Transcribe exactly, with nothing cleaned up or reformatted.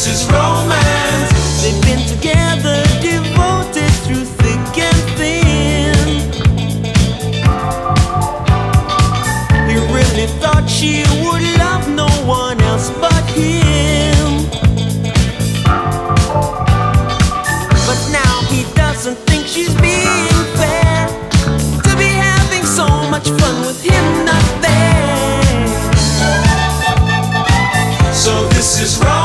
this is romance. They've been together, devoted through thick and thin. He really thought she would love no one else but him. But now he doesn't think she's being fair to be having so much fun with him not there. So this is romance.